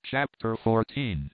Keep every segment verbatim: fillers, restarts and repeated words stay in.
Chapter fourteen.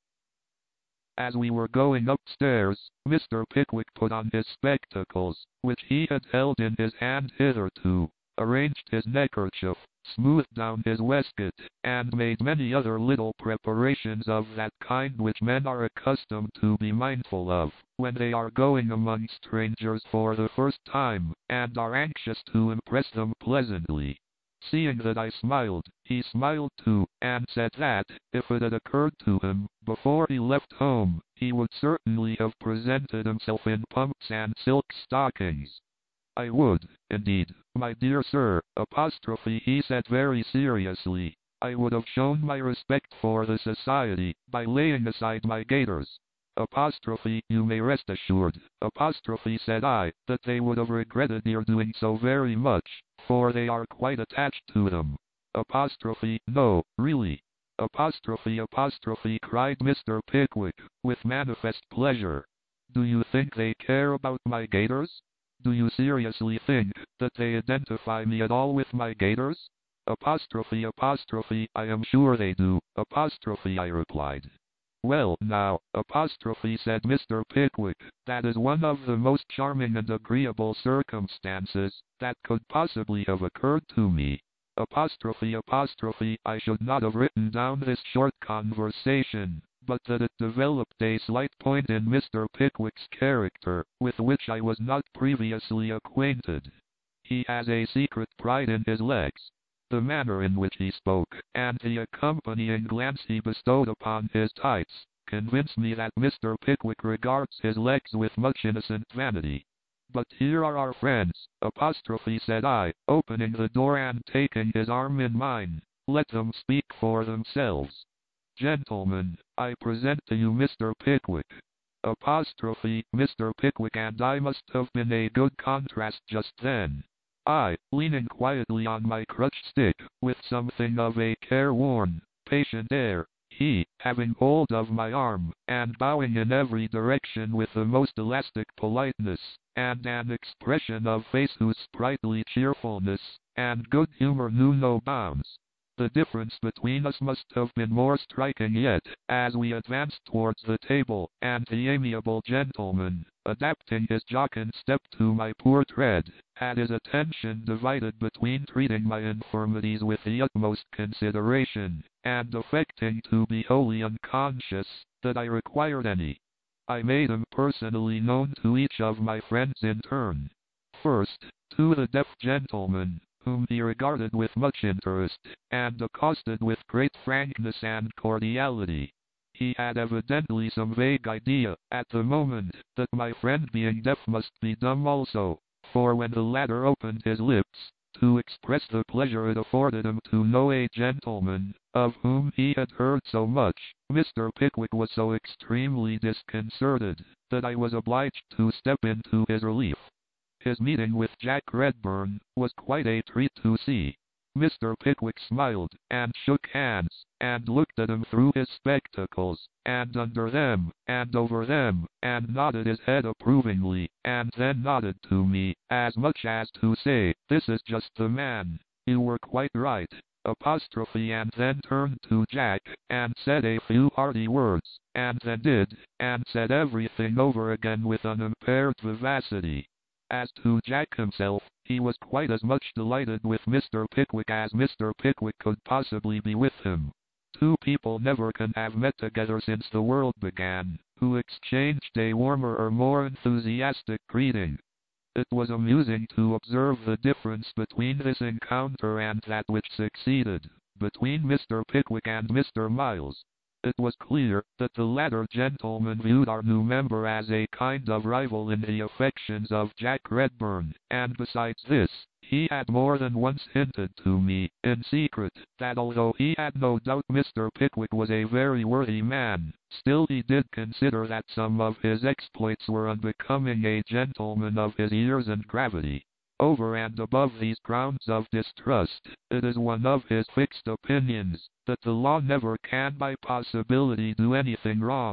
As we were going upstairs, Mister Pickwick put on his spectacles, which he had held in his hand hitherto, arranged his neckerchief, smoothed down his waistcoat, and made many other little preparations of that kind which men are accustomed to be mindful of, when they are going among strangers for the first time, and are anxious to impress them pleasantly. Seeing that I smiled, he smiled too, and said that, if it had occurred to him, before he left home, he would certainly have presented himself in pumps and silk stockings. I would, indeed, my dear sir, apostrophe he said very seriously, I would have shown my respect for the society, by laying aside my gaiters. Apostrophe, you may rest assured, apostrophe said I, that they would have regretted your doing so very much, for they are quite attached to them. Apostrophe, no, really. Apostrophe apostrophe cried Mister Pickwick, with manifest pleasure. Do you think they care about my gaiters? Do you seriously think that they identify me at all with my gaiters? Apostrophe apostrophe, I am sure they do, apostrophe I replied. Well, now, apostrophe said Mister Pickwick, that is one of the most charming and agreeable circumstances that could possibly have occurred to me. Apostrophe apostrophe, I should not have written down this short conversation, but that it developed a slight point in Mister Pickwick's character, with which I was not previously acquainted. He has a secret pride in his legs. The manner in which he spoke, and the accompanying glance he bestowed upon his tights, convince me that Mister Pickwick regards his legs with much innocent vanity. But here are our friends, apostrophe said I, opening the door and taking his arm in mine. Let them speak for themselves. Gentlemen, I present to you Mister Pickwick. Apostrophe, Mister Pickwick and I must have been a good contrast just then. I, leaning quietly on my crutch stick, with something of a careworn, patient air, he, having hold of my arm, and bowing in every direction with the most elastic politeness, and an expression of face whose sprightly cheerfulness and good humor knew no bounds. The difference between us must have been more striking yet, as we advanced towards the table, and the amiable gentleman, adapting his jocund step to my poor tread, had his attention divided between treating my infirmities with the utmost consideration, and affecting to be wholly unconscious that I required any. I made him personally known to each of my friends in turn. First, to the deaf gentleman, whom he regarded with much interest, and accosted with great frankness and cordiality. He had evidently some vague idea, at the moment, that my friend being deaf must be dumb also, for when the latter opened his lips, to express the pleasure it afforded him to know a gentleman, of whom he had heard so much, Mister Pickwick was so extremely disconcerted, that I was obliged to step in to his relief. His meeting with Jack Redburn was quite a treat to see. Mister Pickwick smiled, and shook hands, and looked at him through his spectacles, and under them, and over them, and nodded his head approvingly, and then nodded to me, as much as to say, this is just the man. You were quite right. Apostrophe and then turned to Jack, and said a few hearty words, and then did, and said everything over again with unimpaired vivacity. As to Jack himself, he was quite as much delighted with Mister Pickwick as Mister Pickwick could possibly be with him. Two people never can have met together since the world began, who exchanged a warmer or more enthusiastic greeting. It was amusing to observe the difference between this encounter and that which succeeded, between Mister Pickwick and Mister Miles. It was clear that the latter gentleman viewed our new member as a kind of rival in the affections of Jack Redburn, and besides this, he had more than once hinted to me, in secret, that although he had no doubt Mister Pickwick was a very worthy man, still he did consider that some of his exploits were unbecoming a gentleman of his years and gravity. Over and above these grounds of distrust, it is one of his fixed opinions, that the law never can by possibility do anything wrong.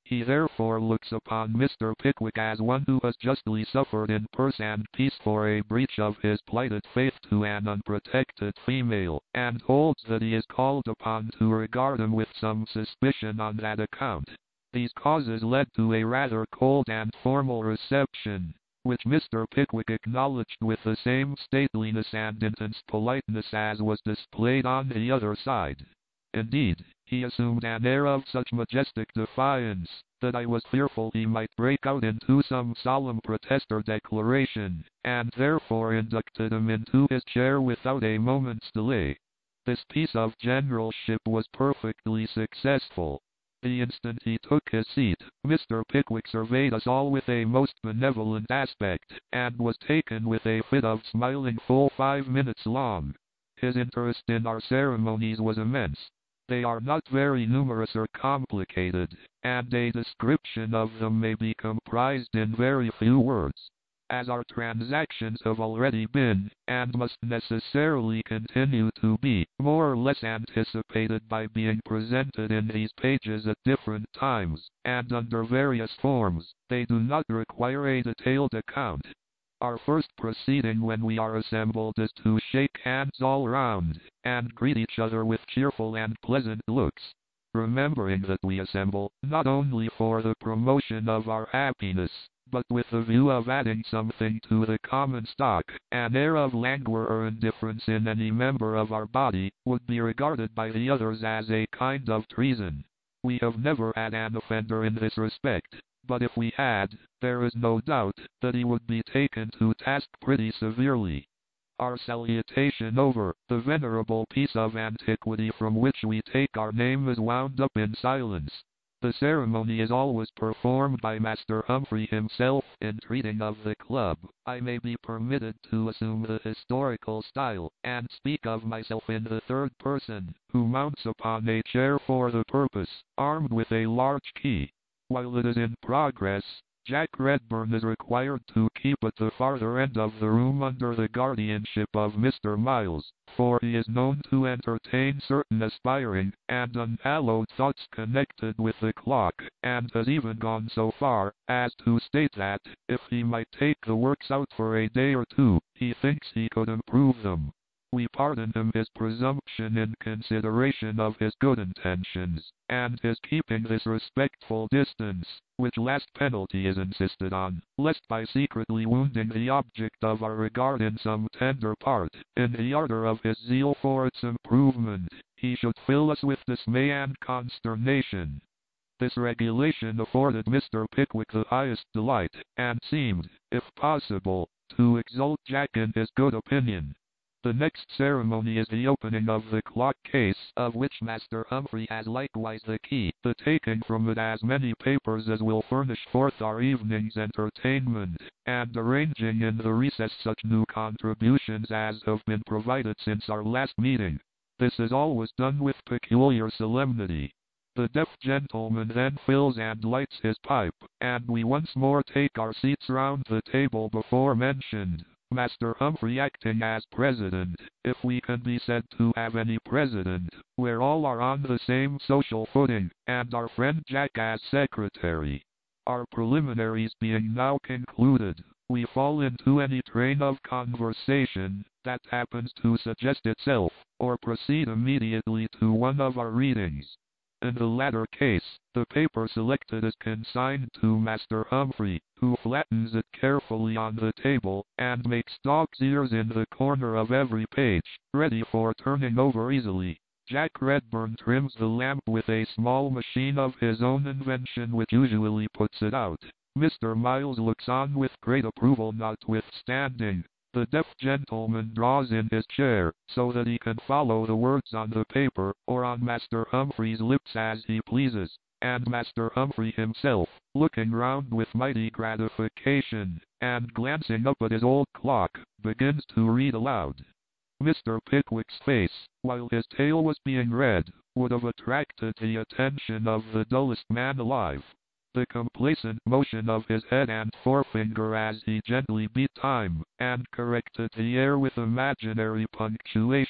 He therefore looks upon Mister Pickwick as one who has justly suffered in purse and peace for a breach of his plighted faith to an unprotected female, and holds that he is called upon to regard him with some suspicion on that account. These causes led to a rather cold and formal reception, which Mister Pickwick acknowledged with the same stateliness and intense politeness as was displayed on the other side. Indeed, he assumed an air of such majestic defiance, that I was fearful he might break out into some solemn protest or declaration, and therefore inducted him into his chair without a moment's delay. This piece of generalship was perfectly successful. The instant he took his seat, Mister Pickwick surveyed us all with a most benevolent aspect, and was taken with a fit of smiling full five minutes long. His interest in our ceremonies was immense. They are not very numerous or complicated, and a description of them may be comprised in very few words. As our transactions have already been, and must necessarily continue to be, more or less anticipated by being presented in these pages at different times, and under various forms, they do not require a detailed account. Our first proceeding when we are assembled is to shake hands all round, and greet each other with cheerful and pleasant looks, remembering that we assemble, not only for the promotion of our happiness, but with the view of adding something to the common stock. An air of languor or indifference in any member of our body would be regarded by the others as a kind of treason. We have never had an offender in this respect, but if we had, there is no doubt that he would be taken to task pretty severely. Our salutation over the venerable piece of antiquity from which we take our name is wound up in silence. The ceremony is always performed by Master Humphrey himself. In treating of the club, I may be permitted to assume the historical style, and speak of myself in the third person, who mounts upon a chair for the purpose, armed with a large key. While it is in progress, Jack Redburn is required to keep at the farther end of the room under the guardianship of Mister Miles, for he is known to entertain certain aspiring and unhallowed thoughts connected with the clock, and has even gone so far as to state that, if he might take the works out for a day or two, he thinks he could improve them. We pardon him his presumption in consideration of his good intentions, and his keeping this respectful distance, which last penalty is insisted on, lest by secretly wounding the object of our regard in some tender part, in the ardor of his zeal for its improvement, he should fill us with dismay and consternation. This regulation afforded Mister Pickwick the highest delight, and seemed, if possible, to exalt Jack in his good opinion. The next ceremony is the opening of the clock case, of which Master Humphrey has likewise the key, the taking from it as many papers as will furnish forth our evening's entertainment, and arranging in the recess such new contributions as have been provided since our last meeting. This is always done with peculiar solemnity. The deaf gentleman then fills and lights his pipe, and we once more take our seats round the table before mentioned. Master Humphrey acting as president, if we can be said to have any president, where all are on the same social footing, and our friend Jack as secretary. Our preliminaries being now concluded, we fall into any train of conversation that happens to suggest itself, or proceed immediately to one of our readings. In the latter case, the paper selected is consigned to Master Humphrey, who flattens it carefully on the table, and makes dog's ears in the corner of every page, ready for turning over easily. Jack Redburn trims the lamp with a small machine of his own invention which usually puts it out. Mister Miles looks on with great approval notwithstanding. The deaf gentleman draws in his chair, so that he can follow the words on the paper, or on Master Humphrey's lips as he pleases, and Master Humphrey himself, looking round with mighty gratification, and glancing up at his old clock, begins to read aloud. Mister Pickwick's face, while his tale was being read, would have attracted the attention of the dullest man alive. The complacent motion of his head and forefinger as he gently beat time, and corrected the air with imaginary punctuation,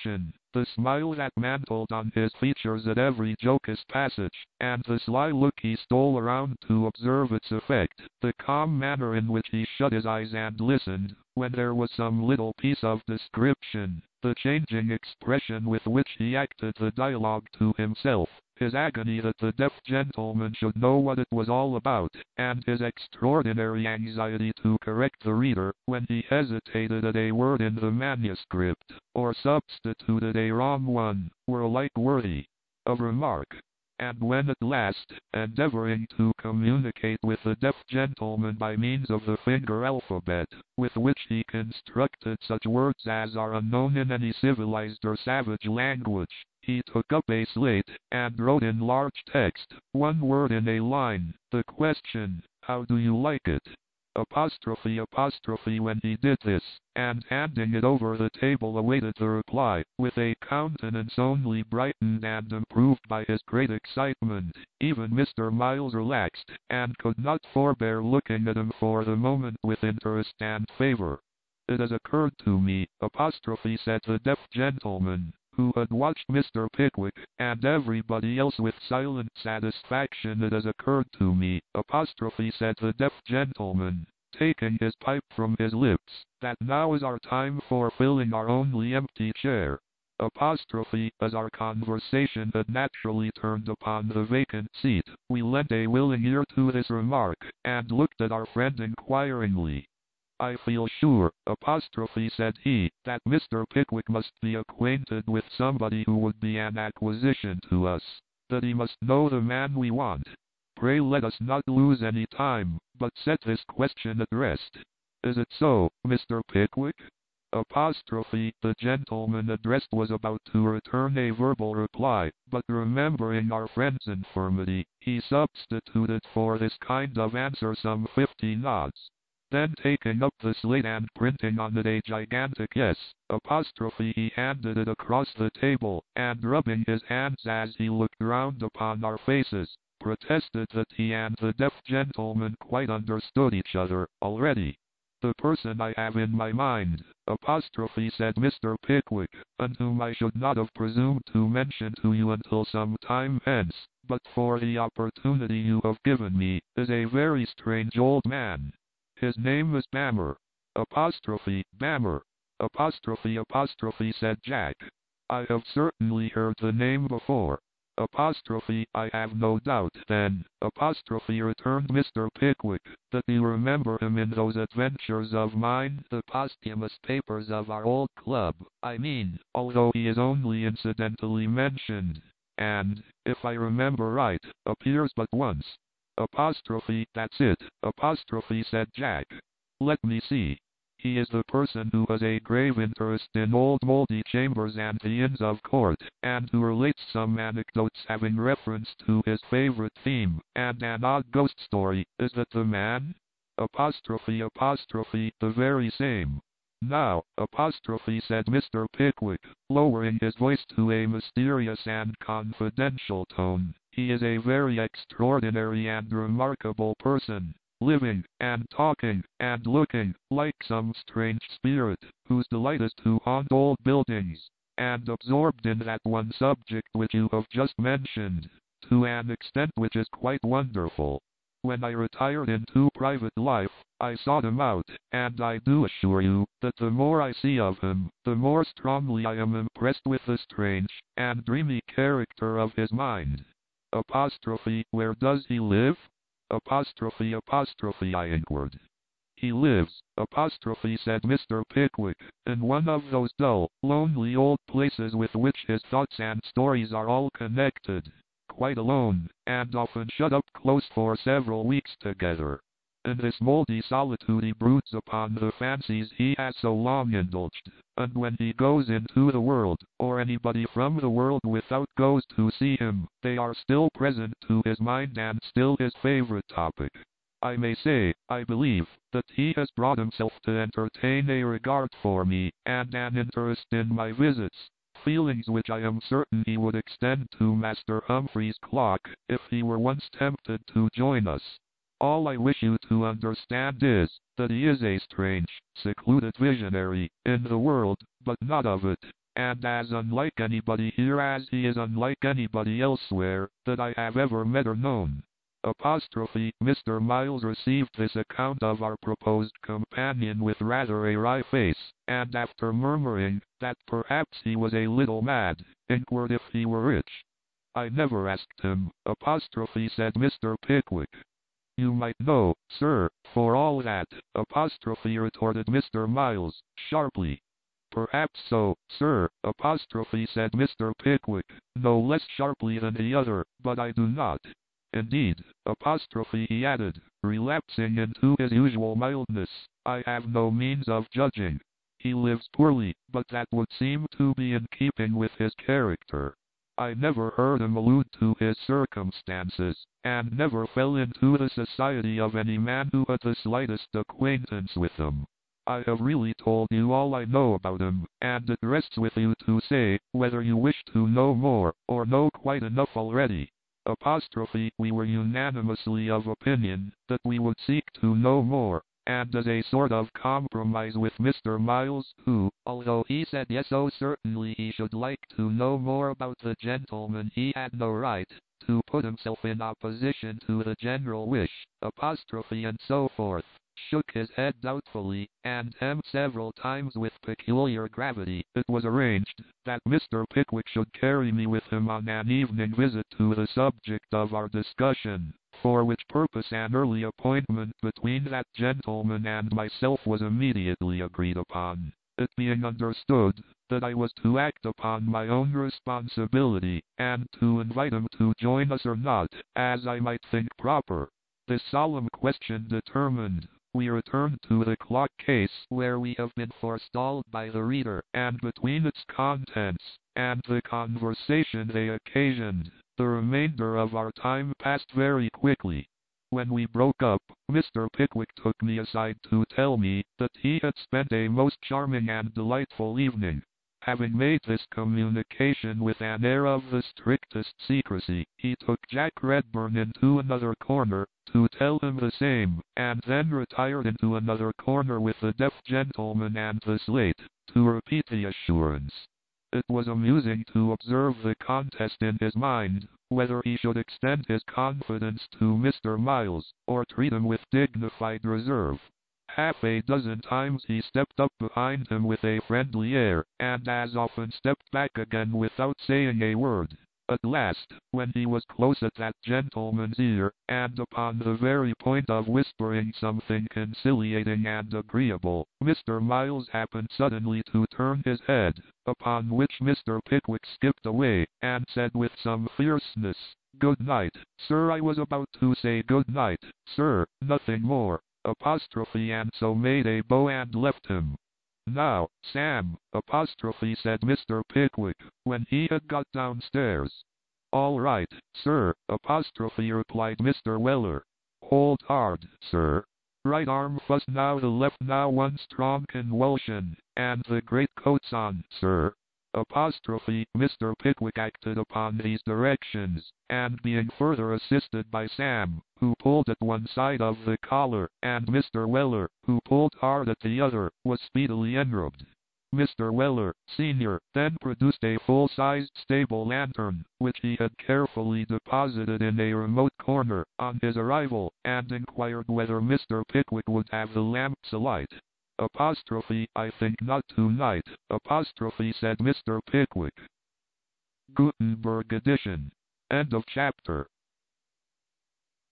the smile that mantled on his features at every jocose passage, and the sly look he stole around to observe its effect, the calm manner in which he shut his eyes and listened, when there was some little piece of description, the changing expression with which he acted the dialogue to himself, his agony that the deaf gentleman should know what it was all about, and his extraordinary anxiety to correct the reader, when he hesitated at a word in the manuscript, or substituted a wrong one, were alike worthy of remark. And when at last, endeavoring to communicate with the deaf gentleman by means of the finger alphabet, with which he constructed such words as are unknown in any civilized or savage language, he took up a slate, and wrote in large text, one word in a line, the question, "How do you like it?" Apostrophe apostrophe when he did this, and handing it over the table awaited the reply, with a countenance only brightened and improved by his great excitement, even Mister Miles relaxed, and could not forbear looking at him for the moment with interest and favor. "It has occurred to me," apostrophe said the deaf gentleman, who had watched Mister Pickwick, and everybody else with silent satisfaction. "It has occurred to me," apostrophe said the deaf gentleman, taking his pipe from his lips, "that now is our time for filling our only empty chair." Apostrophe, as our conversation had naturally turned upon the vacant seat, we lent a willing ear to this remark, and looked at our friend inquiringly. "I feel sure," apostrophe said he, "that Mister Pickwick must be acquainted with somebody who would be an acquisition to us, that he must know the man we want. Pray let us not lose any time, but set this question at rest. Is it so, Mister Pickwick?" Apostrophe, the gentleman addressed was about to return a verbal reply, but remembering our friend's infirmity, he substituted for this kind of answer some fifty nods. Then taking up the slate and printing on it a gigantic S, apostrophe he handed it across the table, and rubbing his hands as he looked round upon our faces, protested that he and the deaf gentleman quite understood each other, already. "The person I have in my mind," apostrophe said Mister Pickwick, "and whom I should not have presumed to mention to you until some time hence, but for the opportunity you have given me, is a very strange old man. His name is Bammer." Apostrophe, Bammer. Apostrophe apostrophe said Jack. "I have certainly heard the name before." Apostrophe, "I have no doubt, then," apostrophe returned Mister Pickwick, "that you remember him in those adventures of mine, the posthumous papers of our old club, I mean, although he is only incidentally mentioned, and, if I remember right, appears but once." Apostrophe, "That's it," apostrophe said Jack. "Let me see. He is the person who has a grave interest in old moldy chambers and the Inns of Court, and who relates some anecdotes having reference to his favorite theme, and an odd ghost story. Is that the man?" Apostrophe apostrophe, "The very same." "Now," apostrophe said Mister Pickwick, lowering his voice to a mysterious and confidential tone, "he is a very extraordinary and remarkable person, living, and talking, and looking, like some strange spirit, whose delight is to haunt old buildings, and absorbed in that one subject which you have just mentioned, to an extent which is quite wonderful. When I retired into private life, I sought him out, and I do assure you, that the more I see of him, the more strongly I am impressed with the strange, and dreamy character of his mind." Apostrophe, "Where does he live?" Apostrophe apostrophe I inquired. "He lives," apostrophe said Mister Pickwick, "in one of those dull, lonely old places with which his thoughts and stories are all connected, quite alone, and often shut up close for several weeks together. In this moldy solitude he broods upon the fancies he has so long indulged, and when he goes into the world, or anybody from the world without goes to see him, they are still present to his mind and still his favorite topic. I may say, I believe, that he has brought himself to entertain a regard for me, and an interest in my visits, feelings which I am certain he would extend to Master Humphrey's clock, if he were once tempted to join us. All I wish you to understand is, that he is a strange, secluded visionary, in the world, but not of it, and as unlike anybody here as he is unlike anybody elsewhere that I have ever met or known. Apostrophe, Mister Miles received this account of our proposed companion with rather a wry face, and after murmuring that perhaps he was a little mad, inquired if he were rich. I never asked him, apostrophe, said Mister Pickwick. You might know, sir, for all that, apostrophe, retorted Mister Miles, sharply. Perhaps so, sir, apostrophe, said Mister Pickwick, no less sharply than the other, but I do not. Indeed, apostrophe, he added, relapsing into his usual mildness, I have no means of judging. He lives poorly, but that would seem to be in keeping with his character. I never heard him allude to his circumstances, and never fell into the society of any man who had the slightest acquaintance with him. I have really told you all I know about him, and it rests with you to say whether you wish to know more, or know quite enough already. Apostrophe, we were unanimously of opinion that we would seek to know more, and as a sort of compromise with Mister Miles, who, although he said yes, oh certainly he should like to know more about the gentleman, he had no right to put himself in opposition to the general wish, apostrophe, and so forth, shook his head doubtfully, and hemmed several times with peculiar gravity. It was arranged that Mister Pickwick should carry me with him on an evening visit to the subject of our discussion, for which purpose an early appointment between that gentleman and myself was immediately agreed upon, it being understood that I was to act upon my own responsibility, and to invite him to join us or not, as I might think proper. This solemn question determined, we returned to the clock case where we have been forestalled by the reader, and between its contents, and the conversation they occasioned, the remainder of our time passed very quickly. When we broke up, Mister Pickwick took me aside to tell me that he had spent a most charming and delightful evening. Having made this communication with an air of the strictest secrecy, he took Jack Redburn into another corner, to tell him the same, and then retired into another corner with the deaf gentleman and the slate, to repeat the assurance. It was amusing to observe the contest in his mind, whether he should extend his confidence to Mister Miles, or treat him with dignified reserve. Half a dozen times he stepped up behind him with a friendly air, and as often stepped back again without saying a word. At last, when he was close at that gentleman's ear, and upon the very point of whispering something conciliating and agreeable, Mister Miles happened suddenly to turn his head, upon which Mister Pickwick skipped away, and said with some fierceness, "Good night, sir." I was about to say good night, sir, nothing more, apostrophe, and so made a bow and left him. "Now, Sam," apostrophe, said Mister Pickwick, when he had got downstairs. "All right, sir," apostrophe, replied Mister Weller. "Hold hard, sir. Right arm first, now the left, now one strong convulsion, and the great coat's on, sir." Apostrophe, Mister Pickwick acted upon these directions, and being further assisted by Sam, who pulled at one side of the collar, and Mister Weller, who pulled hard at the other, was speedily enrobed. Mister Weller, senior, then produced a full-sized stable lantern, which he had carefully deposited in a remote corner, on his arrival, and inquired whether Mister Pickwick would have the lamps alight. Apostrophe, "I think not tonight," apostrophe, said Mister Pickwick. Gutenberg edition. End of chapter.